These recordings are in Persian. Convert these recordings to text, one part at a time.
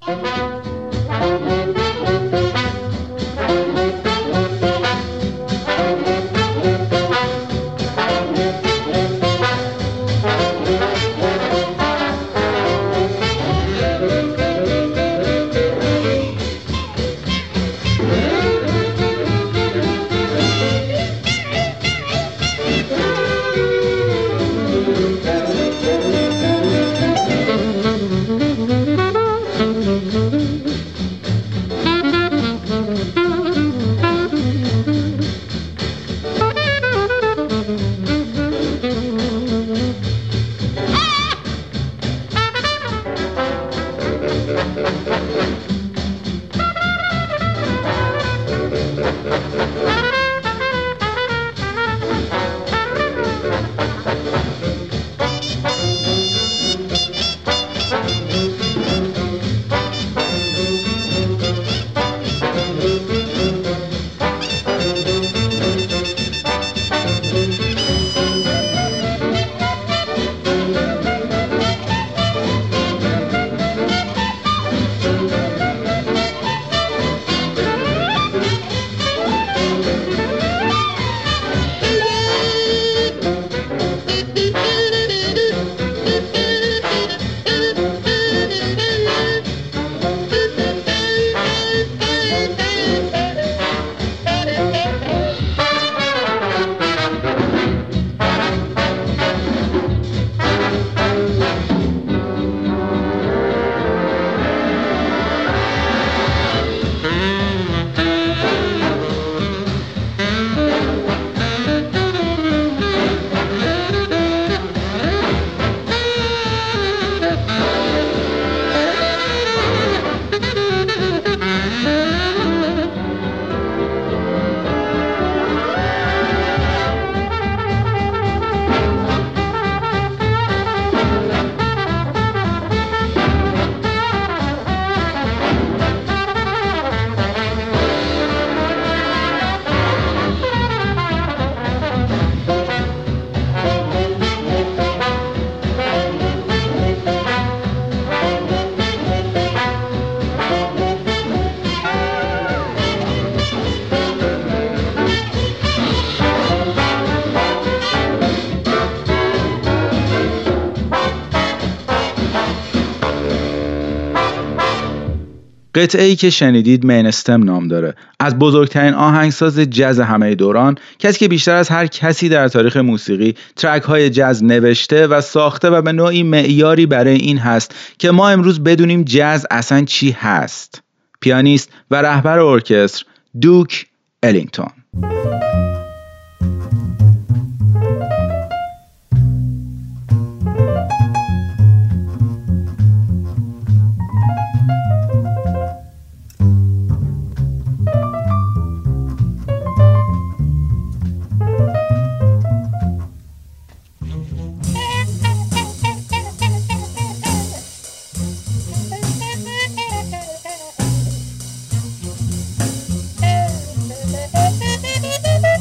قطعه‌ای که شنیدید مینستم نام داره. از بزرگترین آهنگساز جاز همه دوران، کسی که بیشتر از هر کسی در تاریخ موسیقی ترک‌های جاز نوشته و ساخته و به نوعی معیاری برای این هست که ما امروز بدونیم جاز اصلا چی هست. پیانیست و رهبر ارکستر دوک الینگتون. Thank you.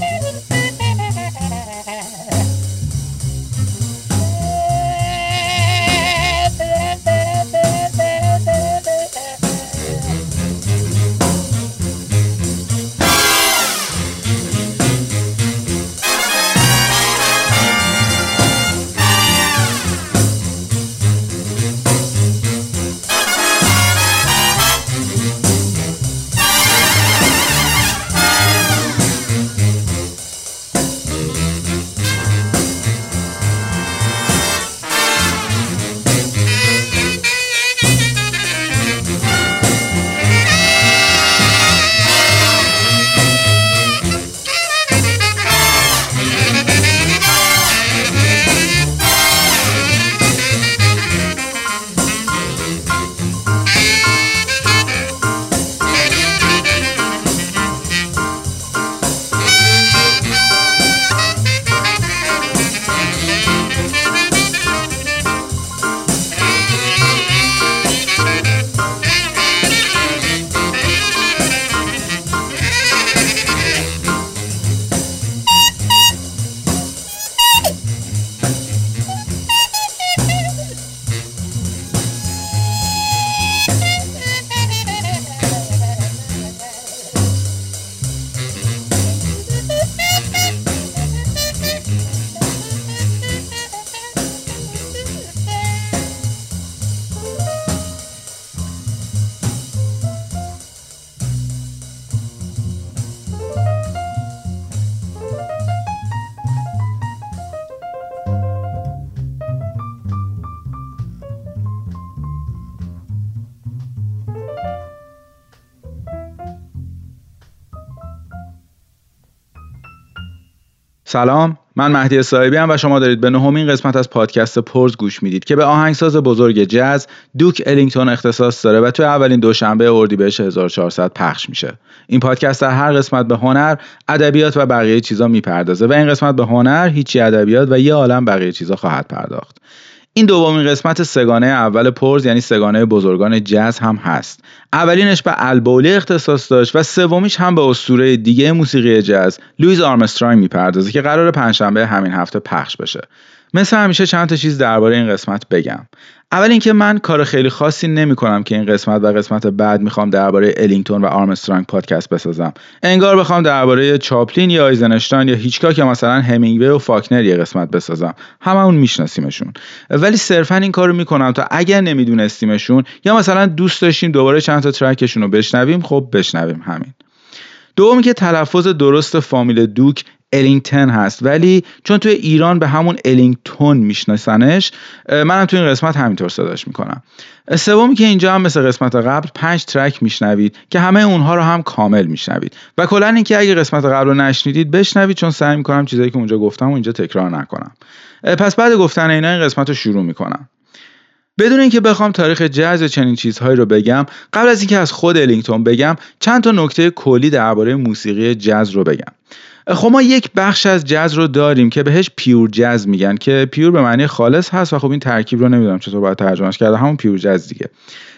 سلام، من مهدی صاحبی ام و شما دارید به 9مین قسمت از پادکست پورز گوش میدید که به آهنگساز بزرگ جاز دوک الینگتون اختصاص داره و توی اولین دوشنبه اردیبهشت 1400 پخش میشه. این پادکست در هر قسمت به هنر، ادبیات و بقیه چیزا میپردازه و این قسمت به هنر، هیچی ادبیات و یه عالم بقیه چیزا خواهد پرداخت. این دومین قسمت سگانه اول پورز یعنی سگانه بزرگان جاز هم هست. اولینش به البولی اختصاص داشت و سومیش هم به اسطوره دیگه موسیقی جاز لوئیس آرمسترانگ میپردازه که قراره پنجشنبه همین هفته پخش بشه. مثل همیشه چند تا چیز درباره این قسمت بگم. اول اینکه من کار خیلی خاصی نمی‌کنم که این قسمت و قسمت بعد میخوام درباره الینگتون و آرمسترانگ پادکست بسازم. انگار بخوام درباره چاپلین یا آیزنشتاین یا هیچکاک یا مثلا همینگوی و فاکنر یه قسمت بسازم. هممون میشناسیمشون. ولی صرفا این کارو میکنم تا اگر نمیدونستیمشون یا مثلا دوست داشتیم دوباره چند تا ترکشون رو بشنویم، خب بشنویم همین. دومی که تلفظ درست فامیل دوک الینگتون هست، ولی چون توی ایران به همون الینگتون میشناسنش، منم توی این قسمت همینطور صداش میکنم. سومی که اینجا هم مثل قسمت قبل 5 ترک میشنوید که همه اونها رو هم کامل میشنوید و کلا اینکه اگه قسمت قبل رو نشنیدید بشنوید، چون سعی میکنم چیزایی که اونجا گفتم و اینجا تکرار نکنم. پس بعد گفتن اینا این قسمت رو شروع میکنم. بدون اینکه بخوام تاریخ جاز و چنین چیزهایی رو بگم، قبل از اینکه از خود الینگتون بگم چند تا نکته کلی درباره موسیقی جاز رو بگم. خب ما یک بخش از جاز رو داریم که بهش پیور جاز میگن که پیور به معنی خالص هست و خب این ترکیب رو نمیدونم چطور باید ترجمهش کرد، همون پیور جاز دیگه.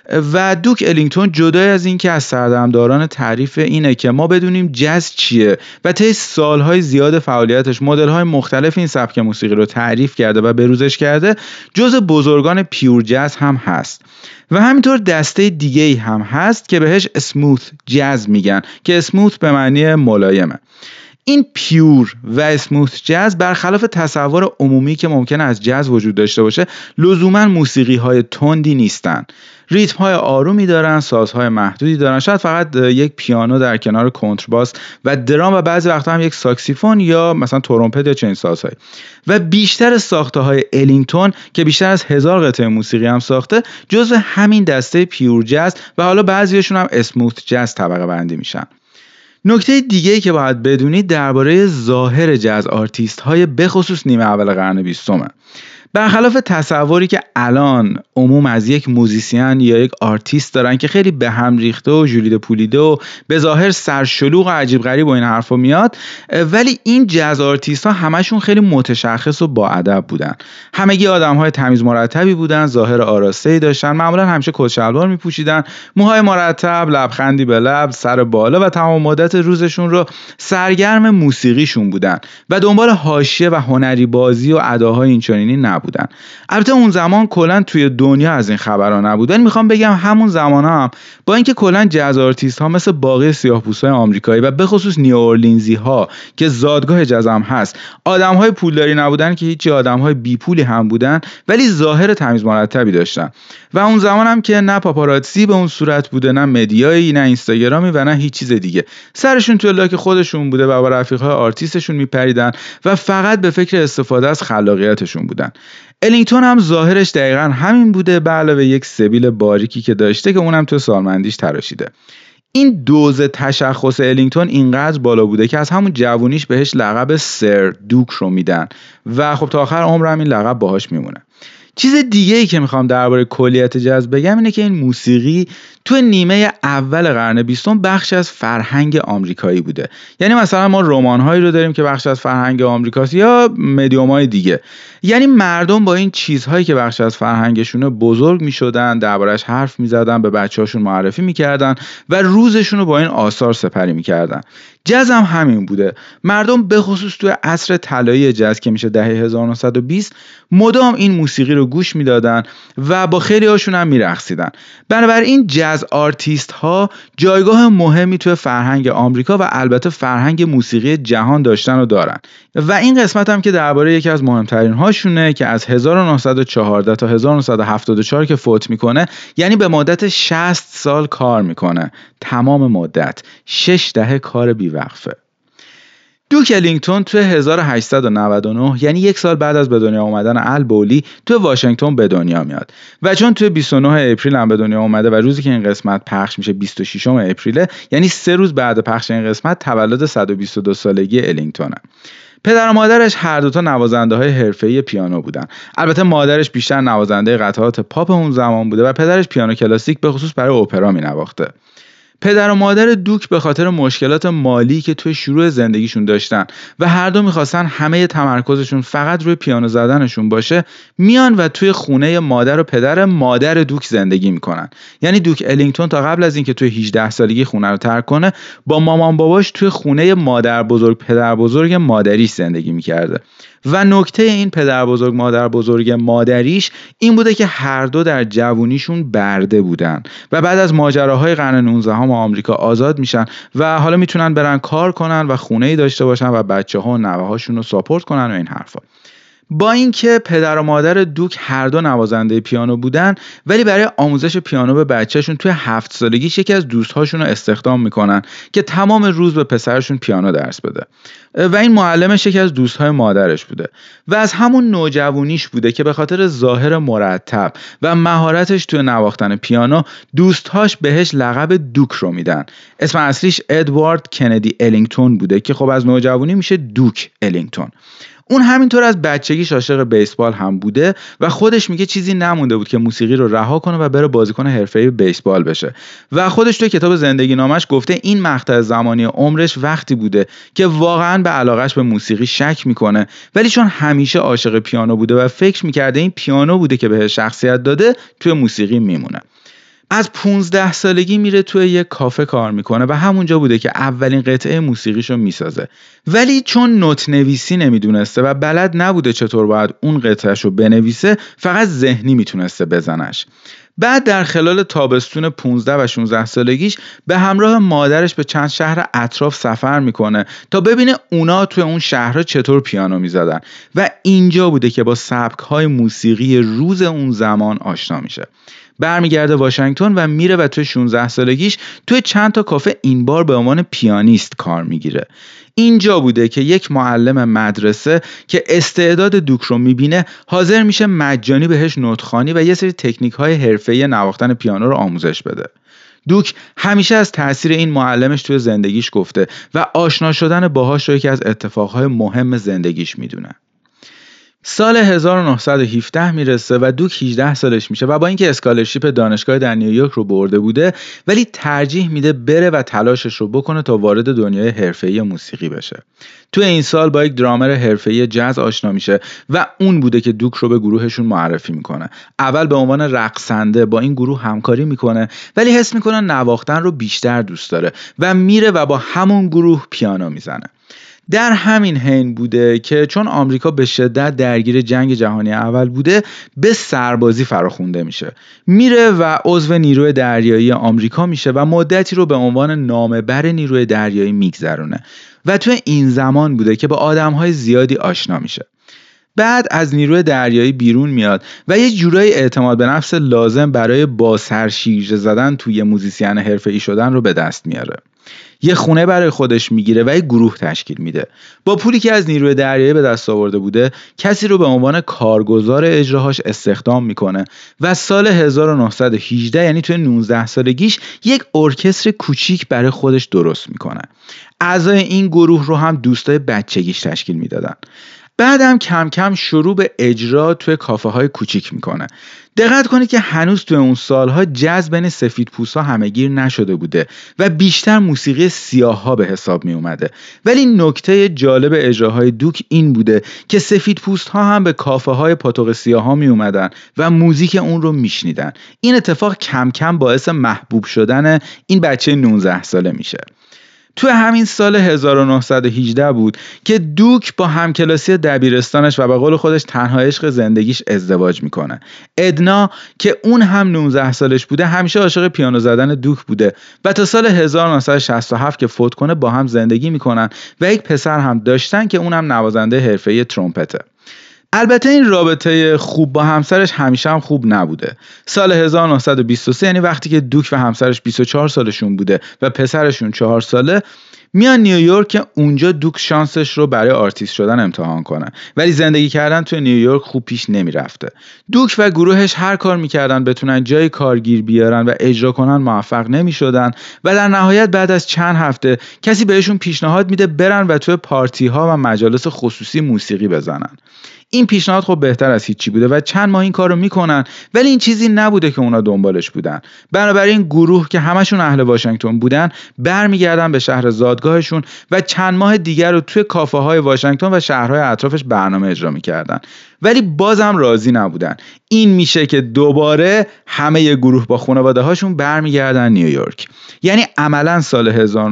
و دوک الینگتون جدای از این که از سردمداران تعریف اینه که ما بدونیم جاز چیه و طی سالهای زیاد فعالیتش مدل‌های مختلف این سبک موسیقی رو تعریف کرده و بروزش کرده، جزء بزرگان پیور جاز هم هست. و همینطور دسته دیگه‌ای هم هست که بهش اسموث جاز میگن که اسموث به معنی ملایمه. این پیور و اسموث جاز برخلاف تصور عمومی که ممکنه از جاز وجود داشته باشه، لزوما موسیقی های تندی نیستن. ریتم های آرومی دارن، سازهای محدودی دارن، شاید فقط یک پیانو در کنار کنترباس و درام و بعضی وقتا هم یک ساکسیفون یا مثلا ترومپت یا چنین سازهایی. و بیشتر ساخته های الینگتون که بیشتر از 1000 قطعه موسیقی هم ساخته، جزو همین دسته پیور جاز و حالا بعضیشون هم اسموث جاز طبقه بندی میشن. نکته دیگه‌ای که باید بدونید درباره ظاهر جاز آرتیست های بخصوص نیمه اول قرن 20. برخلاف تصوری که الان عموم از یک موزیسین یا یک آرتیست دارن که خیلی به هم ریخته و ژولیده پولیده و به ظاهر سرشلوغ و عجیب غریب و این حرفا میاد، ولی این جاز آرتیست ها همشون خیلی متشخص و با ادب بودن. همگی آدم‌های تمیز مرتبی بودن، ظاهر آراسته‌ای داشتن، معمولا همیشه کت شلوار میپوشیدن، موهای مرتب، لبخندی به لب، سر بالا و تمام مدت روزشون رو سرگرم موسیقیشون بودن و دنبال حاشیه و هنری بازی و اداهای اینچنینی نبودن. البته اون زمان کلا توی دنیا از این خبرا نبود. ولی میخوام بگم همون زمانا هم با اینکه کلا جاز آرتیست ها مثل باقی سیاه‌پوستای آمریکایی و به خصوص نیوورلینزی ها که زادگاه جاز هم هست، آدم‌های پولداری نبودن که هیچ، آدم‌های بیپولی هم بودن ولی ظاهر تمیز مرتبی داشتن. و اون زمان هم که نه پاپاراتزی به اون صورت بوده، نه مدیایی، نه اینستاگرامی و نه هیچ چیز دیگه. سرشون تو لاک خودشون بوده و با رفیق‌های آرتیستشون میپریدن و فقط به فکر استفاده از خلاقیتشون بودن. الینگتون هم ظاهرش دقیقاً همین بوده، به علاوه یک سبیل باریکی که داشته که اونم تو سالمندیش تراشیده. این دوز تشخص الینگتون اینقدر بالا بوده که از همون جوونیش بهش لقب سر دوک رو میدن و خب تا آخر عمرم این لقب باهاش میمونه. چیز دیگه‌ای که میخوام درباره کلیت جاز بگم اینه که این موسیقی تو نیمه اول قرن 20 بخش از فرهنگ آمریکایی بوده. یعنی مثلا ما رمان‌هایی رو داریم که بخش از فرهنگ آمریکاست یا مدیوم‌های دیگه. یعنی مردم با این چیزهایی که بخش از فرهنگشونه بزرگ میشدن، دربارش حرف میزدن، به بچه‌هاشون معرفی میکردن و روزشون رو با این آثار سپری میکردن. جاز هم همین بوده. مردم به خصوص توی عصر طلایی جاز که میشه دهه 1920 مدام این موسیقی رو گوش میدادن و با خیلی هاشون هم میرقصیدن. بنابراین جاز آرتیست ها جایگاه مهمی توی فرهنگ آمریکا و البته فرهنگ موسیقی جهان داشتن و دارن. و این قسمت هم که درباره یکی از مهمترین هاشونه که از 1914 تا 1974 که فوت میکنه، یعنی به مدت 60 سال کار میکنه. تمام مدت 6 دهه کار بیوقفه. دوک الینگتون توی 1899 یعنی یک سال بعد از به دنیا اومدن البولی توی واشنگتن به دنیا میاد و چون توی 29 اپریل هم به دنیا اومده و روزی که این قسمت پخش میشه 26 اپریل، یعنی 3 روز بعد پخش این قسمت تولد 122 سالگی الینگتونه. پدر و مادرش هر دوتا نوازنده‌های حرفه‌ای پیانو بودن. البته مادرش بیشتر نوازنده قطعات پاپ اون زمان بوده و پدرش پیانو کلاسیک به خصوص برای اپرا می‌نواخته. پدر و مادر دوک به خاطر مشکلات مالی که توی شروع زندگیشون داشتن و هر دو می‌خواستن همه تمرکزشون فقط روی پیانو زدنشون باشه، میان و توی خونه مادر و پدر مادر دوک زندگی میکنن. یعنی دوک الینگتون تا قبل از اینکه توی 18 سالگی خونه رو ترک کنه، با مامان باباش توی خونه مادر بزرگ پدر بزرگ مادریش زندگی میکرده. و نکته این پدر بزرگ مادر بزرگ مادریش این بوده که هر دو در جوونیشون برده بودن و بعد از ماجراهای قرن 19 آمریکا آزاد میشن و حالا میتونن برن کار کنن و خونه‌ای داشته باشن و بچه‌ها و نوه‌هاشون رو ساپورت کنن و این حرفا. با اینکه پدر و مادر دوک هر دو نوازنده پیانو بودن، ولی برای آموزش پیانو به بچه‌شون توی 7 سالگیش یکی از دوست‌هاشون رو استخدام میکنن که تمام روز به پسرشون پیانو درس بده. و این معلمش یکی از دوست‌های مادرش بوده و از همون نوجوانیش بوده که به خاطر ظاهر مرتب و مهارتش توی نواختن پیانو دوست‌هاش بهش لقب دوک رو میدن. اسم اصلیش ادوارد کندی الینگتون بوده که خب از نوجوانی میشه دوک الینگتون. اون همینطور از بچگیش عاشق بیسبال هم بوده و خودش میگه چیزی نمونده بود که موسیقی رو رها کنه و بره بازیکن حرفه‌ای بیسبال بشه. و خودش توی کتاب زندگی نامش گفته این مقطع زمانی عمرش وقتی بوده که واقعاً به علاقش به موسیقی شک میکنه، ولی چون همیشه عاشق پیانو بوده و فکر میکرده این پیانو بوده که بهش شخصیت داده، توی موسیقی میمونه. از 15 سالگی میره توی یک کافه کار میکنه و همونجا بوده که اولین قطعه موسیقیشو میسازه. ولی چون نوت نویسی نمیدونسته و بلد نبوده چطور باید اون قطعهشو بنویسه، فقط ذهنی میتونسته بزنش. بعد در خلال تابستون 15 و 16 سالگیش به همراه مادرش به چند شهر اطراف سفر میکنه تا ببینه اونا توی اون شهرها چطور پیانو میزدن و اینجا بوده که با سبک‌های موسیقی روز اون زمان آشنا میشه. برمیگرده واشنگتن و میره و توی 16 سالگیش توی چند تا کافه این بار به عنوان پیانیست کار میگیره. اینجا بوده که یک معلم مدرسه که استعداد دوک رو میبینه حاضر میشه مجانی بهش نوت‌خوانی و یه سری تکنیک‌های حرفه‌ای نواختن پیانو رو آموزش بده. دوک همیشه از تأثیر این معلمش توی زندگیش گفته و آشنا شدن باهاش رو یکی از اتفاقهای مهم زندگیش میدونه. سال 1917 میرسه و دوک 18 سالش میشه و با اینکه اسکالرشیپ دانشگاه در نیویورک رو برده بوده، ولی ترجیح میده بره و تلاشش رو بکنه تا وارد دنیای حرفه‌ای موسیقی بشه. توی این سال با یک درامر حرفه‌ای جاز آشنا میشه و اون بوده که دوک رو به گروهشون معرفی میکنه. اول به عنوان رقصنده با این گروه همکاری میکنه، ولی حس میکنه نواختن رو بیشتر دوست داره و میره و با همون گروه پیانو میزنه. در همین حین بوده که چون آمریکا به شدت درگیر جنگ جهانی اول بوده، به سربازی فراخونده میشه. میره و عضو نیروی دریایی آمریکا میشه و مدتی رو به عنوان نامه‌بر نیروی دریایی میگذرونه و تو این زمان بوده که با آدم‌های زیادی آشنا میشه. بعد از نیروی دریایی بیرون میاد و یه جورایی اعتماد به نفس لازم برای با سرشیرجه زدن توی موزیسین حرفه‌ای شدن رو به دست میاره. یه خونه برای خودش میگیره و یه گروه تشکیل میده. با پولی که از نیروی دریایی به دست آورده بوده، کسی رو به عنوان کارگزار اجراهاش استخدام میکنه و سال 1918 یعنی توی 19 سالگیش یک ارکستر کوچیک برای خودش درست میکنه. اعضای این گروه رو هم دوستای بچگیش تشکیل میدادن. بعدم کم کم شروع به اجرا توی کافه های کوچیک میکنه. دقت کنید که هنوز توی اون سالها جاز بین سفیدپوست‌ها همه‌گیر نشده بوده و بیشتر موسیقی سیاه‌ها به حساب می اومده. ولی نکته جالب اجراهای دوک این بوده که سفیدپوست‌ها هم به کافه‌های پاتوق سیاه‌ها می اومدن و موزیک اون رو میشنیدن. این اتفاق کم کم باعث محبوب شدن این بچه 19 ساله میشه. تو همین سال 1918 بود که دوک با همکلاسی دبیرستانش و به قول خودش تنها عشق زندگیش ازدواج میکنه. ادنا که اون هم 19 سالش بوده همیشه عاشق پیانو زدن دوک بوده و تا سال 1967 که فوت کنه با هم زندگی میکنن و یک پسر هم داشتن که اونم نوازنده حرفه‌ای ترومپته. البته این رابطه خوب با همسرش همیشه هم خوب نبوده. سال 1923 یعنی وقتی که دوک و همسرش 24 سالشون بوده و پسرشون 4 ساله، میان نیویورک که اونجا دوک شانسش رو برای آرتیست شدن امتحان کنه، ولی زندگی کردن توی نیویورک خوب پیش نمیرفته. دوک و گروهش هر کار میکردن بتونن جای کارگیر بیارن و اجرا کنن موفق نمیشدن و در نهایت بعد از چند هفته کسی بهشون پیشنهاد میده برن و توی پارتی ها و مجالس خصوصی موسیقی بزنن. این پیشنهاد خب بهتر از هیچی بوده و چند ماه این کارو میکنن، ولی این چیزی نبوده که اونا دنبالش بودن. بنابراین گروه که همشون اهل واشنگتن بودن برمیگردن به شهر زادگاهشون و چند ماه دیگر رو توی کافه های واشنگتن و شهرهای اطرافش برنامه اجرا میکردن، ولی بازم راضی نبودن. این میشه که دوباره همه گروه با خانواده هاشون برمیگردن نیویورک. یعنی عملا سال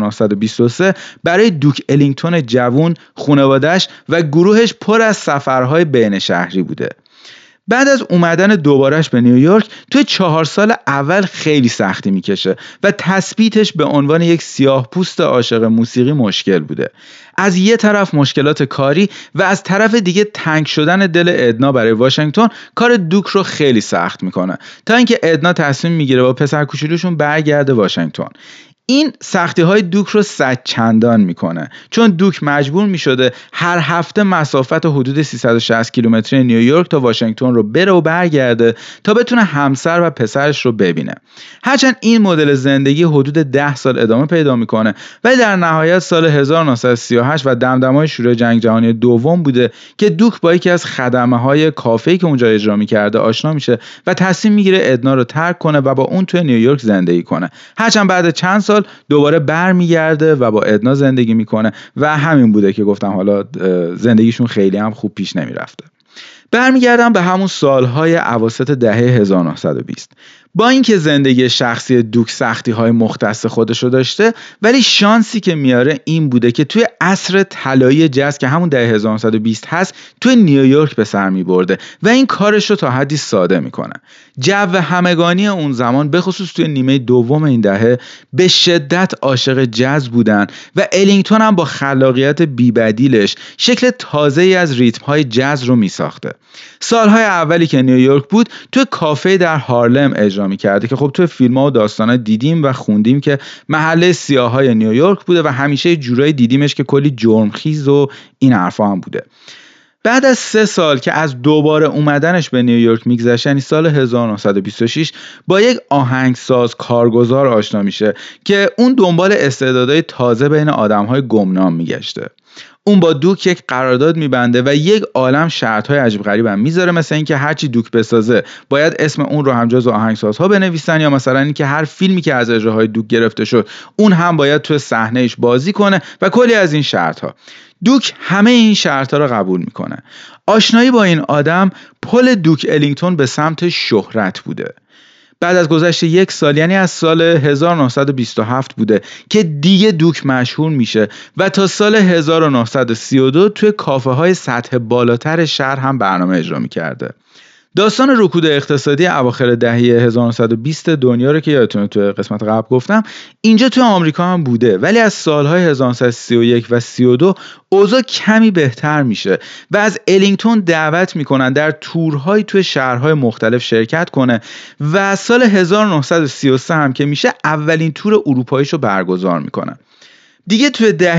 1923 برای دوک الینگتون جوون، خانواده‌اش و گروهش پر از سفرهای بین شهری بوده. بعد از اومدن دوبارش به نیویورک توی 4 سال اول خیلی سختی میکشه و تثبیتش به عنوان یک سیاه‌پوست عاشق موسیقی مشکل بوده. از یه طرف مشکلات کاری و از طرف دیگه تنگ شدن دل ادنا برای واشنگتن کار دوک رو خیلی سخت میکنه، تا اینکه ادنا تصمیم میگیره با پسر کوچولوشون برگرده واشنگتن. این سختی های دوک رو 100 چندان میکنه، چون دوک مجبور میشده هر هفته مسافت حدود 360 کیلومتری نیویورک تا واشنگتن رو بره و برگرده تا بتونه همسر و پسرش رو ببینه. هرچند این مدل زندگی حدود 10 سال ادامه پیدا میکنه، ولی در نهایت سال 1938 و دمدمای شروع جنگ جهانی دوم بوده که دوک با یکی از خدمه های کافه‌ای که اونجا اجرا میکرده آشنا میشه و تصمیم میگیره ادنا رو ترک کنه و با اون توی نیویورک زندگی کنه. هرچند بعد چند سال دوباره برمیگرده و با ادنا زندگی میکنه و همین بوده که گفتم حالا زندگیشون خیلی هم خوب پیش نمیرفته. برمیگردم به همون سالهای اواسط دهه 1920. با اینکه زندگی شخصی دوک سختی‌های مختص خودشو داشته، ولی شانسی که میاره این بوده که توی عصر طلایی جاز که همون دهه 1920 هست توی نیویورک به سر میبرده و این کارش رو تا حدی ساده میکنه. جو همگانی اون زمان به خصوص توی نیمه دوم این دهه به شدت عاشق جاز بودن و الینگتون هم با خلاقیت بی‌بدیلش شکل تازه‌ای از ریتم‌های جاز رو میساخته. سالهای اولی که نیویورک بود توی کافه در هارلم اجرا می‌کرده که خب توی فیلم‌ها و داستانا دیدیم و خوندیم که محله سیاهای نیویورک بوده و همیشه جورایی دیدیمش که کلی جرمخیز و این حرفا هم بوده. بعد از 3 سال که از دوباره اومدنش به نیویورک میگذشت، یعنی سال 1926، با یک آهنگساز کارگزار آشنا میشه که اون دنبال استعدادهای تازه بین آدم‌های گمنام میگشته. اون با دوک یک قرارداد میبنده و یک عالم شرط‌های عجیب غریب هم میذاره، مثل اینکه هرچی دوک بسازه باید اسم اون رو هم جزو آهنگسازها بنویسن، یا مثلا اینکه هر فیلمی که از اجراهای دوک گرفته شد اون هم باید تو صحنه‌اش بازی کنه و کلی از این شرط‌ها. دوک همه این شرط‌ها رو قبول میکنه. آشنایی با این آدم پل دوک الینگتون به سمت شهرت بوده. بعد از گذشت 1 سال، یعنی از سال 1927 بوده که دیگه دوک مشهور میشه و تا سال 1932 توی کافه های سطح بالاتر شهر هم برنامه اجرا میکرده. داستان رکود اقتصادی اواخر دهه 1920 دنیا رو که یادتونه توی قسمت قبل گفتم، اینجا توی آمریکا هم بوده، ولی از سالهای 1931 و 32 اوضاع کمی بهتر میشه و از الینگتون دعوت میکنن در تورهای توی شهرهای مختلف شرکت کنه و سال 1933 هم که میشه اولین تور اروپاییش رو برگزار میکنه. دیگه توی دهه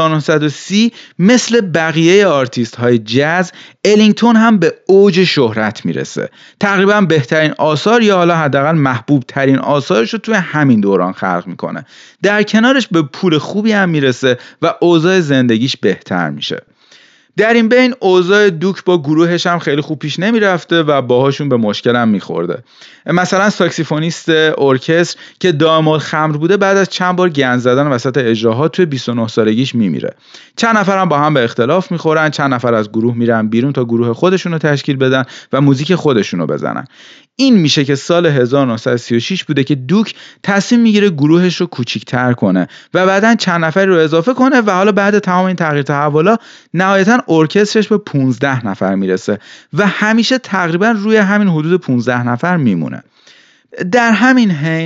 1930 مثل بقیه آرتیست های جاز، الینگتون هم به اوج شهرت میرسه. تقریبا بهترین آثار یا حالا حداقل محبوب ترین آثارش رو توی همین دوران خلق میکنه. در کنارش به پول خوبی هم میرسه و اوضاع زندگیش بهتر میشه. در این بین اوضاع دوک با گروهش هم خیلی خوب پیش نمیرفته و باهاشون به مشکل هم میخورده. مثلا ساکسیفونیست ارکستر که دائم خمر بوده بعد از چند بار گند زدن وسط اجراها توی 29 سالگیش میمیره. چند نفر هم با هم به اختلاف میخورن، چند نفر از گروه میرن بیرون تا گروه خودشون رو تشکیل بدن و موزیک خودشون رو بزنن. این میشه که سال 1936 بوده که دوک تصمیم میگیره گروهش رو کوچیک‌تر کنه و بعدن چند نفر رو اضافه کنه و حالا بعد تمام این تغییر تحولا نهایتاً ارکسترش به 15 نفر میرسه و همیشه تقریبا روی همین حدود 15 نفر میمونه. در همین حین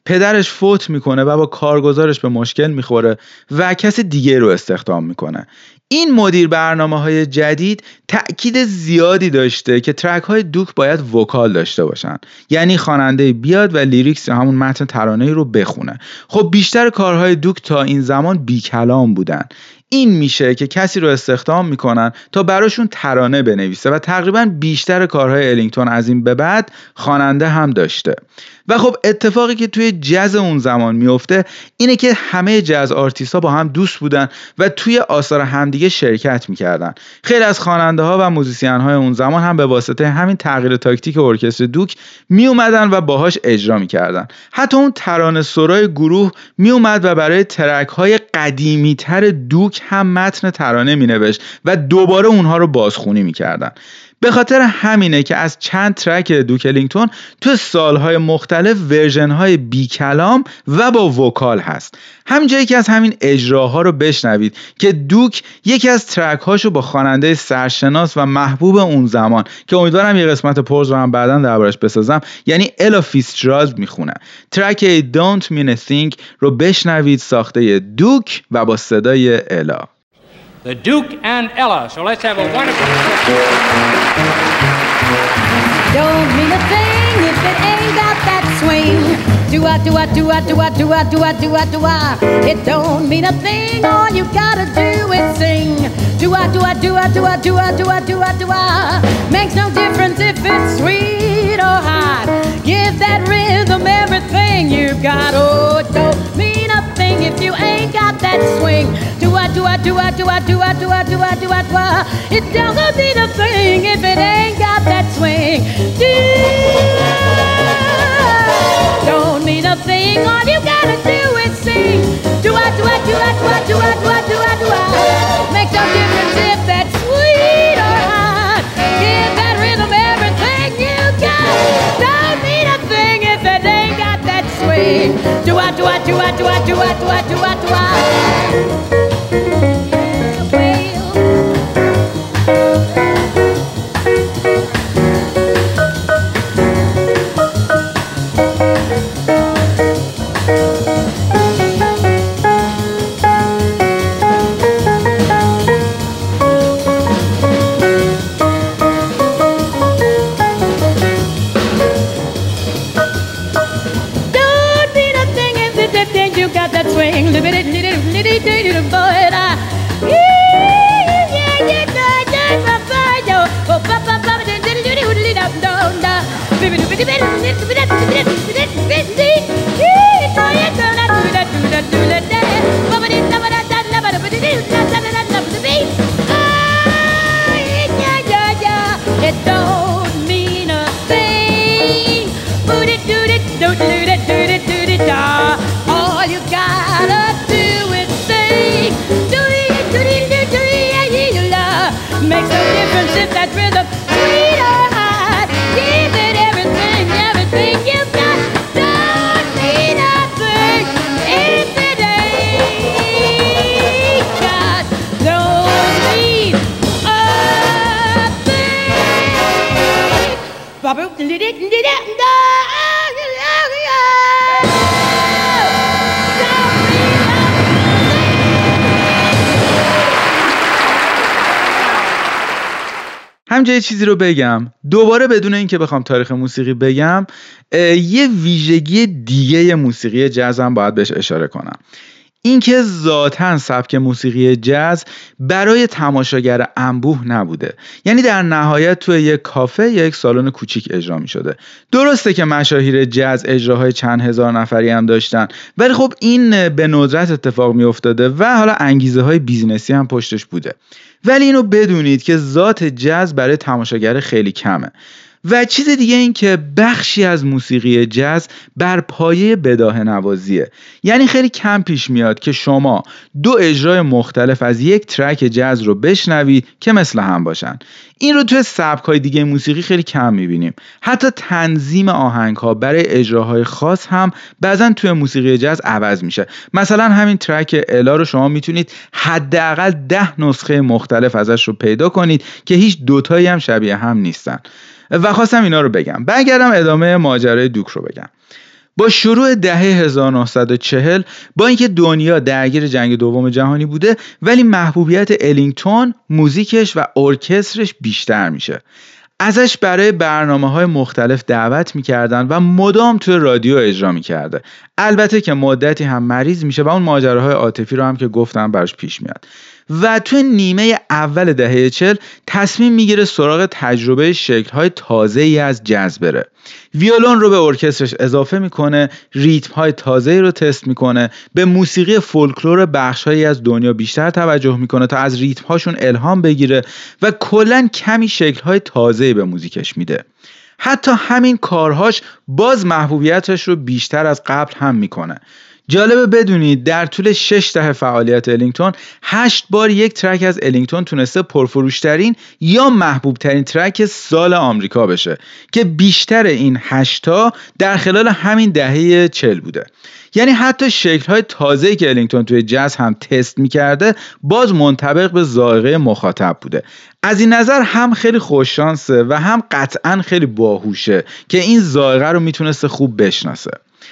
پدرش فوت میکنه و با کارگزارش به مشکل میخوره و کس دیگه رو استخدام میکنه. این مدیر برنامه‌های جدید تأکید زیادی داشته که ترک های دوک باید وکال داشته باشن، یعنی خواننده بیاد و لیریکس یا همون متن ترانه‌ای رو بخونه. خب بیشتر کارهای دوک تا این زمان بی کلام بودن. این میشه که کسی رو استخدام میکنن تا براشون ترانه بنویسه و تقریبا بیشتر کارهای الینگتون از این به بعد خواننده هم داشته. و خب اتفاقی که توی جاز اون زمان میفته اینه که همه جاز آرتیست‌ها با هم دوست بودن و توی آثار همدیگه شرکت میکردن. خیلی از خواننده ها و موزیسین های اون زمان هم به واسطه همین تغییر تاکتیک ارکستر دوک میومدن و باهاش اجرا میکردن. حتی اون ترانه سرای گروه میومد و برای ترک های قدیمی تر دوک هم متن ترانه مینوشت و دوباره اونها رو بازخوانی میکردن. به خاطر همینه که از چند ترک دوک الینگتون تو سالهای مختلف ورژن‌های بی کلام و با وکال هست. همینجایی که از همین اجراها رو بشنوید که دوک یکی از ترک‌هاشو با خواننده سرشناس و محبوب اون زمان که امیدوارم یه قسمت پرز رو هم بعداً دربارش بسازم، یعنی الا فیتزجرالد میخونه. ترک Don't Mean a Thing رو بشنوید، ساخته دوک و با صدای الا. The Duke and Ella. So let's have a wonderful... Don't mean a thing if it ain't got that swing. Do-a, do-a, do-a, do-a, do-a, do-a, do-a, do-a. It don't mean a thing, all you gotta do is sing. Do-a, do-a, do-a, do-a, do-a, do-a, do-a, do-a. Makes no difference if it's sweet or hot. Give that rhythm everything you've got. Oh, it don't mean a thing if you ain't got that swing. Do-a, do-a, do-a, do-a, do-a, do-a, do-a, do-a, do-a. It doesn't mean a thing if it ain't got that swing. Don't mean a thing, all you gotta do is sing. Do-a, do-a, do-a, do-a, do-a, do-a, do-a, do-a. Makes no difference if that's sweet or hot. Give that rhythm everything you got. Don't mean a thing if it ain't got that swing. Do-a, do-a, do-a, do-a, do-a, do-a, do-a, do-a. Makes no difference if that rhythm sweet or hot. Give it everything, everything you've got. Don't mean a thing if it ain't got. Don't mean a همینجا یه چیزی رو بگم دوباره بدون اینکه بخوام تاریخ موسیقی بگم، یه ویژگی دیگه موسیقی جاز هم باید بهش اشاره کنم. اینکه ذاتاً سبک موسیقی جاز برای تماشاگر انبوه نبوده. یعنی در نهایت توی یک کافه یا یک سالن کوچیک اجرا می شده. درسته که مشاهیر جاز اجراهای چند هزار نفری هم داشتن، ولی خب این به ندرت اتفاق می افتاده و حالا انگیزه های بیزینسی هم پشتش بوده. ولی اینو بدونید که ذات جاز برای تماشاگر خیلی کمه. و چیز دیگه این که بخشی از موسیقی جاز بر پایه بداهه نوازیه. یعنی خیلی کم پیش میاد که شما دو اجرای مختلف از یک ترک جاز رو بشنوید که مثل هم باشن. این رو توی سبک‌های دیگه موسیقی خیلی کم میبینیم. حتی تنظیم آهنگ‌ها برای اجراهای خاص هم بعضن توی موسیقی جاز عوض میشه. مثلا همین ترک الا رو شما میتونید حداقل 10 نسخه مختلف ازش رو پیدا کنید که هیچ دوتایی هم شبیه هم نیستن. و خواستم اینا رو بگم. برگردم ادامه ماجرای دوک رو بگم. با شروع دهه 1940 با اینکه دنیا درگیر جنگ دوم جهانی بوده ولی محبوبیت الینگتون، موزیکش و ارکسترش بیشتر میشه. ازش برای برنامه‌های مختلف دعوت می‌کردن و مدام توی رادیو اجرا می‌کرده. البته که مدتی هم مریض میشه و اون ماجراهای عاطفی رو هم که گفتم براش پیش میاد. و توی نیمه اول دهه 40 تصمیم میگیره سراغ تجربه شکل‌های تازه‌ای از جاز بره. ویولون رو به ارکسترش اضافه میکنه، ریتم‌های تازه‌ای رو تست میکنه، به موسیقی فولکلور بخش‌هایی از دنیا بیشتر توجه میکنه تا از ریتم‌هاشون الهام بگیره و کلاً کمی شکل‌های تازه‌ای به موزیکش میده. حتی همین کارهاش باز محبوبیتش رو بیشتر از قبل هم میکنه. جالبه بدونید در طول 6 دهه فعالیت الینگتون 8 بار یک ترک از الینگتون تونسته پرفروشترین یا محبوب ترین ترک سال آمریکا بشه که بیشتر این 8 تا در خلال همین دهه 40 بوده. یعنی حتی شکل‌های تازه‌ای که الینگتون توی جاز هم تست می‌کرده باز منطبق به ذائقه مخاطب بوده. از این نظر هم خیلی خوششانسه و هم قطعاً خیلی باهوشه که این ذائقه رو میتونسته خوب بشناسه.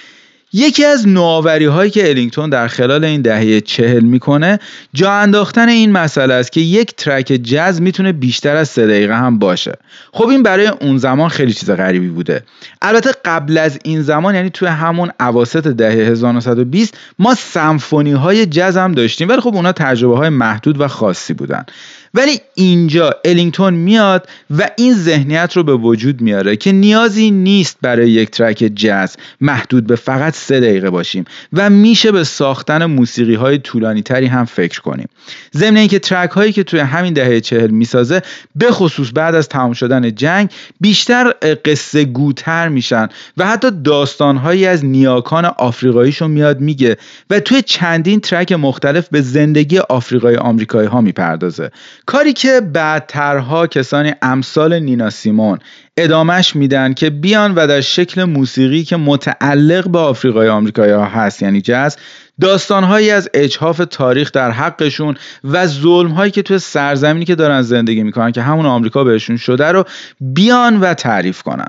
یکی از نوآوری‌هایی که الینگتون در خلال این دهه 40 میکنه جا انداختن این مسئله است که یک ترک جاز میتونه بیشتر از 3 دقیقه هم باشه. خب این برای اون زمان خیلی چیز غریبی بوده. البته قبل از این زمان یعنی توی همون اواسط دهه 1920 ما سمفونی‌های جاز هم داشتیم ولی خب اونا تجربه‌های محدود و خاصی بودن. ولی اینجا الینگتون میاد و این ذهنیت رو به وجود میاره که نیازی نیست برای یک ترک جاز محدود به فقط 3 دقیقه باشیم و میشه به ساختن موسیقی های طولانی تری هم فکر کنیم. ضمن اینکه ترک هایی که توی همین دهه 40 میسازه به خصوص بعد از تمام شدن جنگ بیشتر قصه گوتر میشن و حتی داستان هایی از نیاکان آفریقاییشو میاد میگه و توی چندین ترک مختلف به زندگی آفریقایی آمریکایی ها میپردازه. کاری که بعدترها کسانی امثال نینا سیمون ادامش میدن که بیان و در شکل موسیقی که متعلق به آفریقای آمریکایی ها هست یعنی جاز داستانهایی از اجحاف تاریخ در حقشون و ظلمهایی که توی سرزمینی که دارن زندگی میکنن که همون آمریکا بهشون شده رو بیان و تعریف کنن.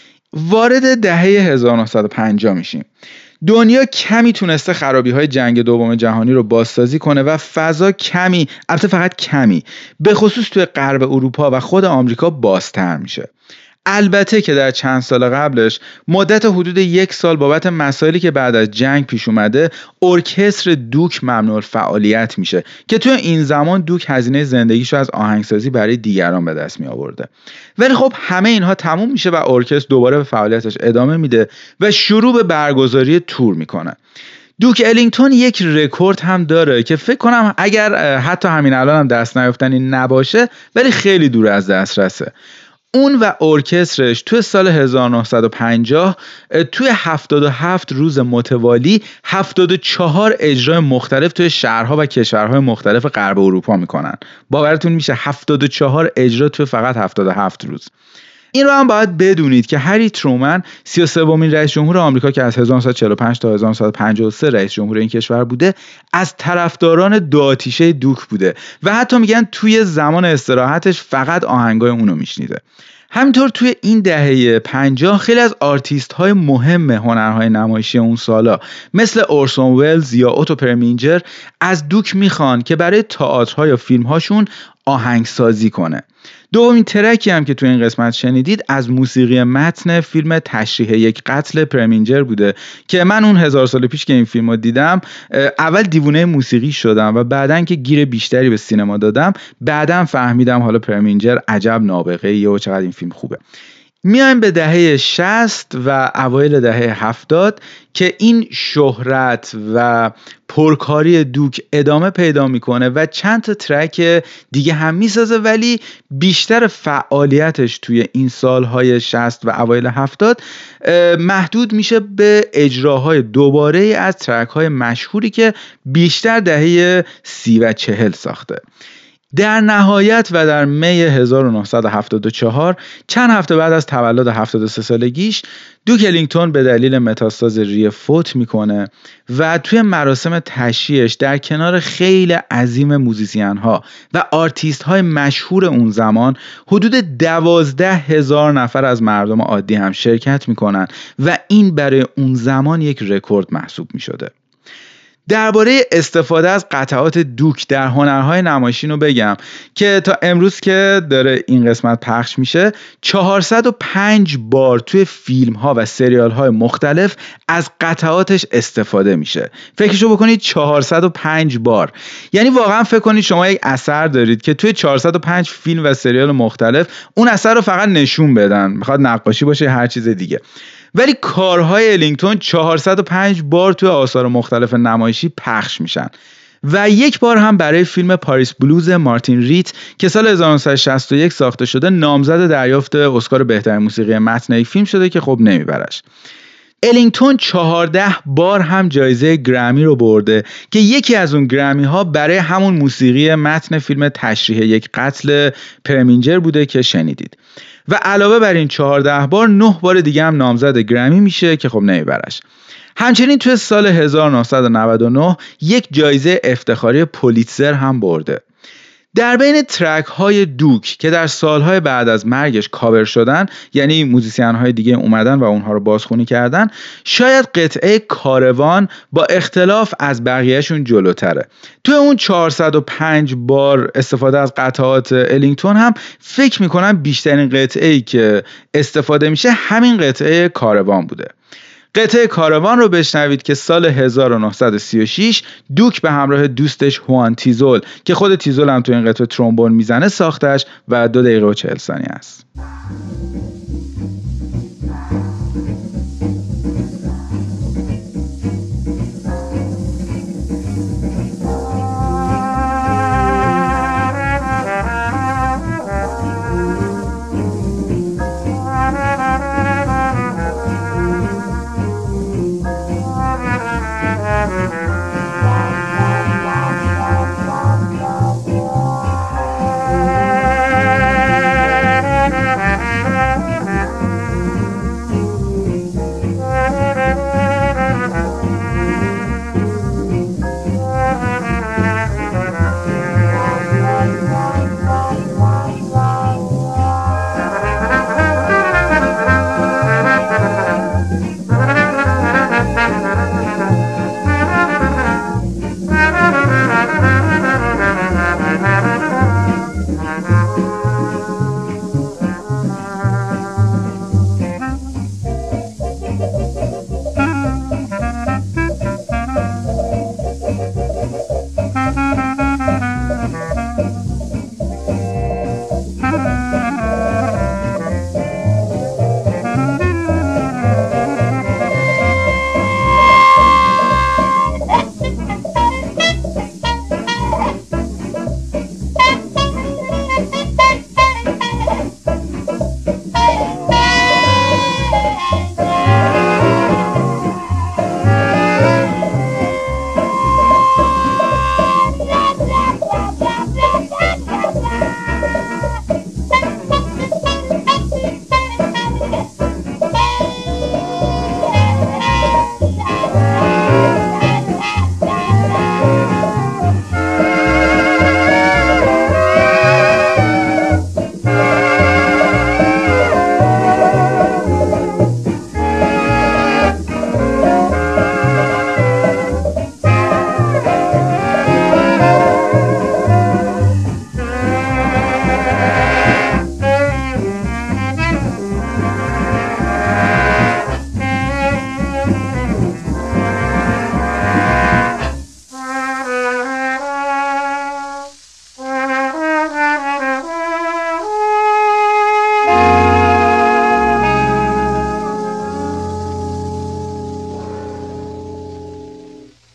وارد دهه 1950 میشیم. دنیا کمی تونسته خرابی‌های جنگ دوم جهانی رو بازسازی کنه و فضا کمی، البته فقط کمی، به خصوص توی غرب اروپا و خود آمریکا بازتر میشه. البته که در چند سال قبلش مدت حدود 1 سال بابت مسائلی که بعد از جنگ پیش اومده ارکستر دوک ممنوع فعالیت میشه که توی این زمان دوک هزینه زندگیشو از آهنگسازی برای دیگران به دست می آورده. ولی خب همه اینها تموم میشه و ارکستر دوباره به فعالیتش ادامه میده و شروع به برگزاری تور میکنه. دوک الینگتون یک رکورد هم داره که فکر کنم اگر حتی همین الان هم دست نیافتنی نباشه ولی خیلی دور از دسترسه. اون و ارکسترش توی سال 1950 توی 77 روز متوالی 74 اجرای مختلف توی شهرها و کشورهای مختلف غرب اروپا میکنن. باورتون میشه 74 اجرا توی فقط 77 روز. این رو هم باید بدونید که هری ترومن 33مین رئیس جمهور آمریکا که از 1945 تا 1953 رئیس جمهور این کشور بوده از طرفداران دو آتیشه دوک بوده و حتی میگن توی زمان استراحتش فقط آهنگای اونو میشنیده. همینطور توی این دهه 50 خیلی از آرتیست های مهم هنرهای نمایشی اون سالا مثل اورسون ولز یا اوتو پرمینجر از دوک میخوان که برای تئاترها یا فیلمهاشون آهنگسازی کنه. دومین ترکی هم که تو این قسمت شنیدید از موسیقی متن فیلم تشریح یک قتل پرمینجر بوده که من اون 1000 سال پیش که این فیلم رو دیدم اول دیوونه موسیقی شدم و بعدن که گیر بیشتری به سینما دادم بعدن فهمیدم حالا پرمینجر عجب نابغه‌ایه و چقدر این فیلم خوبه. میایم به دهه 60 و اوایل دهه 70 که این شهرت و پرکاری دوک ادامه پیدا میکنه و چند تا ترک دیگه هم میسازه ولی بیشتر فعالیتش توی این سالهای 60 و اوایل 70 محدود میشه به اجراهای دوباره از ترک های مشهوری که بیشتر دهه 30 و 40 ساخته. در نهایت و در می 1974 چند هفته بعد از تولد 73 سالگیش دوک الینگتون به دلیل متاستاز ریه فوت میکنه و توی مراسم تشییعش در کنار خیلی عظیم موزیسین ها و آرتیست های مشهور اون زمان حدود 12,000 نفر از مردم عادی هم شرکت میکنن و این برای اون زمان یک رکورد محسوب میشده. درباره استفاده از قطعات دوک در هنرهای نمایشی رو بگم که تا امروز که داره این قسمت پخش میشه 405 بار توی فیلم ها و سریال های مختلف از قطعاتش استفاده میشه. فکرشو بکنید 405 بار، یعنی واقعا فکر کنید شما یک اثر دارید که توی 405 فیلم و سریال مختلف اون اثر رو فقط نشون بدن، میخواد نقاشی باشه هر چیز دیگه، ولی کارهای الینگتون 405 بار توی آثار مختلف نمایشی پخش میشن و یک بار هم برای فیلم پاریس بلوز مارتین ریت که سال 1961 ساخته شده نامزد دریافت اسکار بهترین موسیقی متن یک فیلم شده که خب نمیبرش. الینگتون 14 بار هم جایزه گرمی رو برده که یکی از اون گرمی ها برای همون موسیقی متن فیلم تشریح یک قتل پرمینجر بوده که شنیدید و علاوه بر این 14 بار 9 بار دیگه هم نامزد گرمی میشه که خب نمیبرش. همچنین توی سال 1999 یک جایزه افتخاری پولیتزر هم برده. در بین ترک های دوک که در سالهای بعد از مرگش کاور شدن، یعنی موزیسین های دیگه اومدن و اونها رو بازخوانی کردن، شاید قطعه کاروان با اختلاف از بقیهشون جلوتره. توی اون 405 بار استفاده از قطعات الینگتون هم فکر میکنم بیشترین قطعه‌ای که استفاده میشه همین قطعه کاروان بوده. قطعه کاروان رو بشنوید که سال 1936 دوک به همراه دوستش هوان تیزول که خود تیزول هم تو این قطعه ترومبون میزنه ساختش و 2 دقیقه و 40 ثانیه است.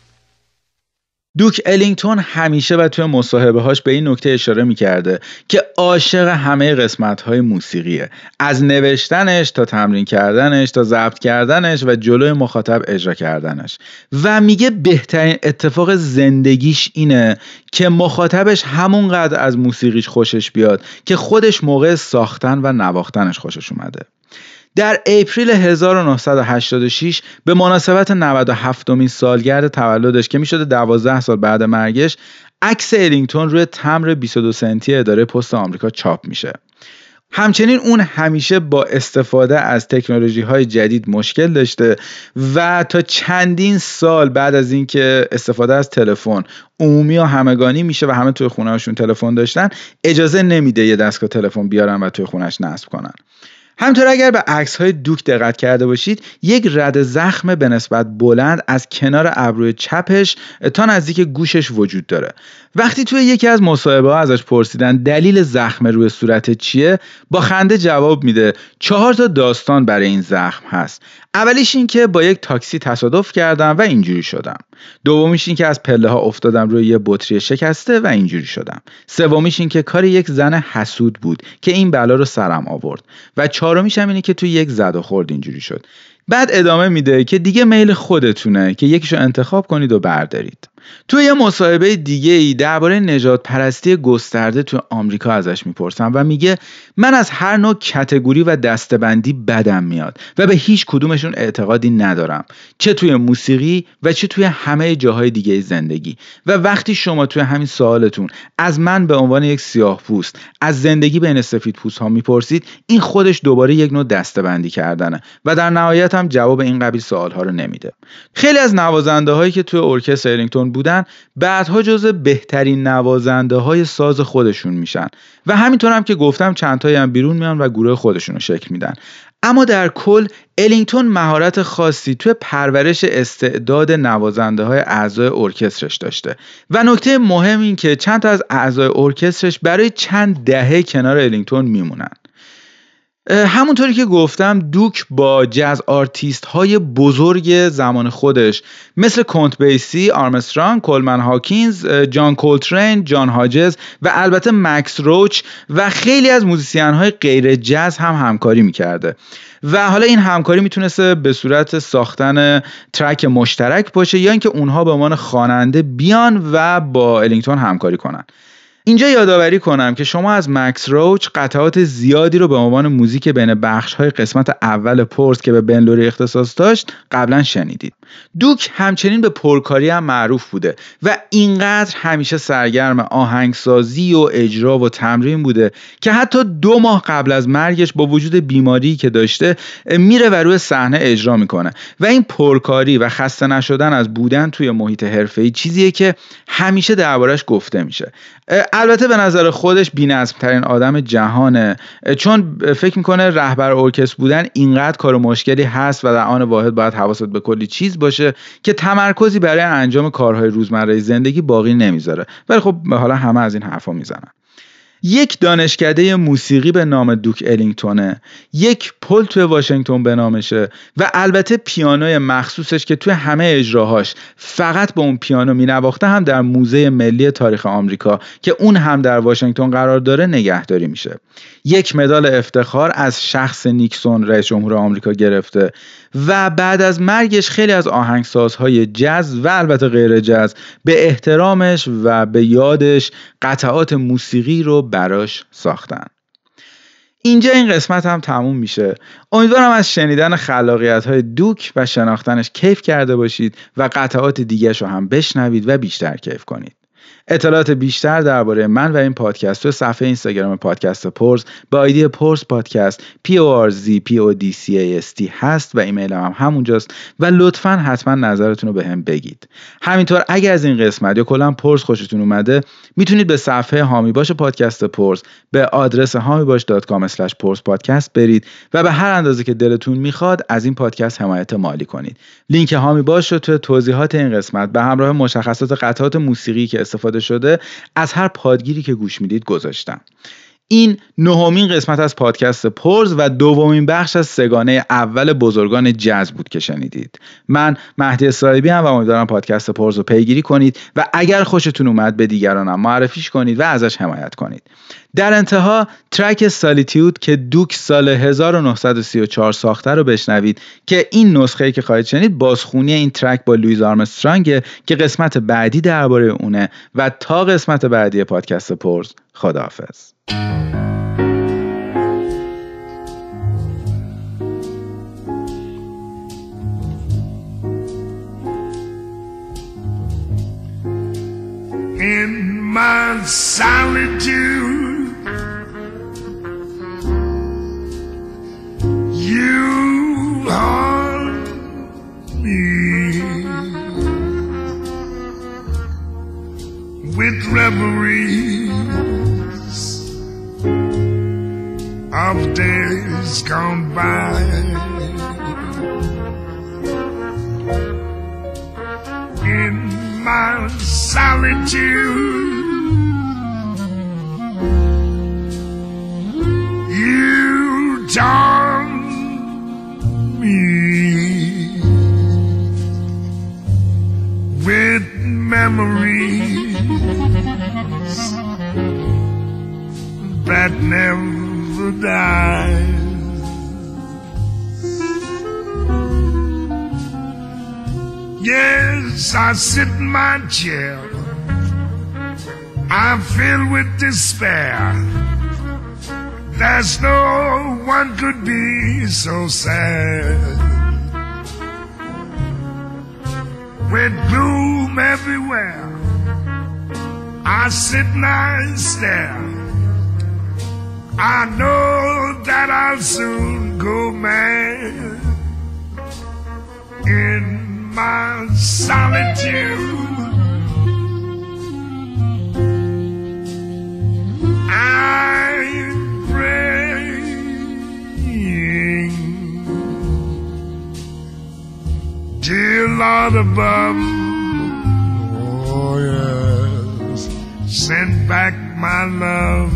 دوک الینگتون همیشه و توی مصاحبه‌هاش به این نکته اشاره می‌کرده که عاشق همه قسمت‌های موسیقیه، از نوشتنش تا تمرین کردنش تا ضبط کردنش و جلوی مخاطب اجرا کردنش. و میگه بهترین اتفاق زندگیش اینه که مخاطبش همونقدر از موسیقیش خوشش بیاد که خودش موقع ساختن و نواختنش خوشش اومده. در اپریل 1986 به مناسبت 97مین سالگرد تولدش که میشده 12 سال بعد مرگش، عکس الینگتون روی تمبر 22 سنتی اداره پست آمریکا چاپ میشه. همچنین اون همیشه با استفاده از تکنولوژی‌های جدید مشکل داشته و تا چندین سال بعد از اینکه استفاده از تلفن عمومی و همگانی میشه و همه توی خونه‌هاشون تلفن داشتن، اجازه نمیده یه دستگاه تلفن بیارن و توی خونه‌اش نصب کنن. همینطور اگر به عکس‌های دوک دقت کرده باشید، یک رد زخم به نسبت بلند از کنار ابروی چپش تا نزدیک گوشش وجود داره. وقتی توی یکی از مصاحبه‌ها ازش پرسیدن دلیل زخم روی صورت چیه، با خنده جواب میده 4 تا داستان برای این زخم هست. اولیش این که با یک تاکسی تصادف کردم و اینجوری شدم. دومیش این که از پله‌ها افتادم روی یه بطری شکسته و اینجوری شدم. سومیش این که کار یک زن حسود بود که این بلا رو سرم آورد. و چهارمیش هم اینه که توی یک زد و خورد اینجوری شد. بعد ادامه میده که دیگه میل خودتونه که یکیشو انتخاب کنید و بردارید. توی یه مصاحبه دیگه‌ای درباره نژاد پرستی گسترده توی آمریکا ازش میپرسم و میگه من از هر نوع کتگوری و دسته‌بندی بدم میاد و به هیچ کدومشون اعتقادی ندارم، چه توی موسیقی و چه توی همه جاهای دیگه زندگی. و وقتی شما توی همین سوالتون از من به عنوان یک سیاه‌پوست از زندگی بین سفیدپوست‌ها میپرسید، این خودش دوباره یک نوع دسته‌بندی کردنه و در نهایت هم جواب این قبیل سوال‌ها رو نمیده. خیلی از نوازنده‌هایی که توی ارکستر الینگتون بودن بعدها جزو بهترین نوازنده‌های ساز خودشون میشن و همینطور هم که گفتم چند تایی هم بیرون میان و گروه خودشون رو شکل میدن. اما در کل الینگتون مهارت خاصی توی پرورش استعداد نوازنده‌های اعضای ارکسترش داشته و نکته مهم این که چند تا از اعضای ارکسترش برای چند دهه کنار الینگتون میمونن. همونطوری که گفتم دوک با جاز آرتیست های بزرگ زمان خودش مثل کنت بیسی، آرمسترانگ، کولمن هاکینز، جان کولترین، جان هاجز و البته مکس روچ و خیلی از موزیسین های غیر جاز هم همکاری میکرده و حالا این همکاری میتونسته به صورت ساختن ترک مشترک باشه یا اینکه اونها به عنوان خواننده بیان و با الینگتون همکاری کنن. اینجا یادآوری کنم که شما از مکس روچ قطعات زیادی رو به عنوان موزیک بین بخش‌های قسمت اول پورس که به بن لوری اختصاص داشت قبلا شنیدید. دوک همچنین به پرکاری هم معروف بوده و اینقدر همیشه سرگرم آهنگسازی و اجرا و تمرین بوده که حتی 2 ماه قبل از مرگش با وجود بیماری که داشته میره و روی صحنه اجرا میکنه و این پرکاری و خسته نشدن از بودن توی محیط حرفه‌ای چیزیه که همیشه دربارش گفته میشه. البته به نظر خودش بی‌نظم‌ترین آدم جهانه، چون فکر میکنه رهبر ارکستر بودن اینقدر کار مشکلی هست و در آن واحد باید حواست به کلی چیز باشه که تمرکزی برای انجام کارهای روزمره زندگی باقی نمیذاره. ولی خب حالا همه از این حرفا میزنن. یک دانشکده موسیقی به نام دوک الینگتونه، یک پل توی واشنگتن به نامشه و البته پیانوی مخصوصش که توی همه اجراهاش فقط با اون پیانو مینواخته هم در موزه ملی تاریخ آمریکا که اون هم در واشنگتن قرار داره نگهداری میشه. یک مدال افتخار از شخص نیکسون رئیس جمهور آمریکا گرفته و بعد از مرگش خیلی از آهنگسازهای جاز و البته غیر جاز به احترامش و به یادش قطعات موسیقی رو براش ساختن. اینجا این قسمت هم تموم میشه. امیدوارم از شنیدن خلاقیت‌های دوک و شناختنش کیف کرده باشید و قطعات دیگه‌شو هم بشنوید و بیشتر کیف کنید. اطلاعات بیشتر درباره من و این پادکست تو صفحه اینستاگرام پادکست پورس با آیدی پورس پادکست PORZPODCAST هست و ایمیل هم همونجاست و لطفاً حتما نظرتون رو بهم بگید. همینطور اگه از این قسمت یا کلا پورس خوشتون اومده میتونید به صفحه هامی باش پادکست پورس به آدرس hamibash.com/porspodcast برید و به هر اندازه که دلتون میخواد از این پادکست حمایت مالی کنید. لینک هامی باش رو تو توضیحات این قسمت به همراه مشخصات قطعات موسیقی که استفاده شده از هر پادگیری که گوش میدید گذاشتم. این 9مین قسمت از پادکست پرز و دومین بخش از سگانه اول بزرگان جاز بود که شنیدید. من مهدی صاحبی ام و امیدوارم پادکست پرز رو پیگیری کنید و اگر خوشتون اومد به دیگرانم معرفیش کنید و ازش حمایت کنید. در انتها ترک سالیتیود که دوک سال 1934 ساخته رو بشنوید که این نسخه‌ای که خواهید شنید بازخونی این ترک با لوئیس آرمسترانگ که قسمت بعدی درباره اونه و تا قسمت بعدی پادکست پرز خداحافظ. In my solitude, you haunt me with reveries of days gone by. In my solitude, you taunt me with memories that never die. Yes, I sit in my chair, I'm filled with despair. There's no one could be so sad. With gloom everywhere, I sit and I stare. I know that I'll soon go mad. In my solitude, I'm praying, dear Lord above, oh yes, send back my love.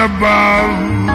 above.